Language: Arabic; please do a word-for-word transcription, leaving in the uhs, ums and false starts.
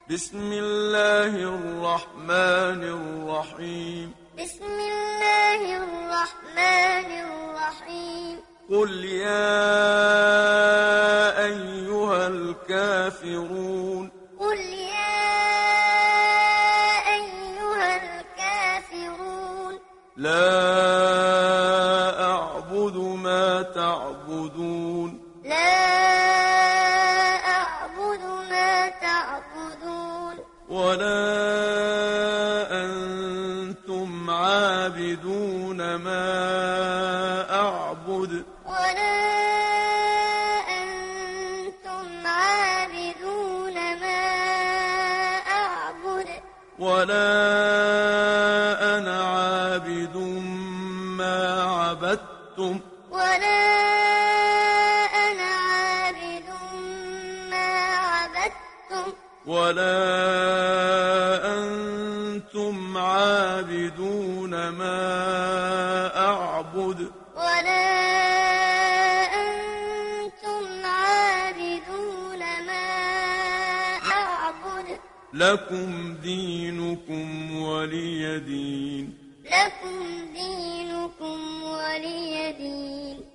بسم الله الرحمن الرحيم بسم الله الرحمن الرحيم قل يا أيها الكافرون قل يا أيها الكافرون لا أعبد ما تعبدون لا أعبد ما تعبدون ولا أنتم عابدون ما أعبد ولا أنتم عابدون ما أعبد ولا أنا عابد ما عبدتم ولا أنا عابد ما عبدتم ولا أنتم عابدون ما أعبد ولا أنتم عابدون ما أعبد لكم دينكم ولي دين لكم دينكم ولي دين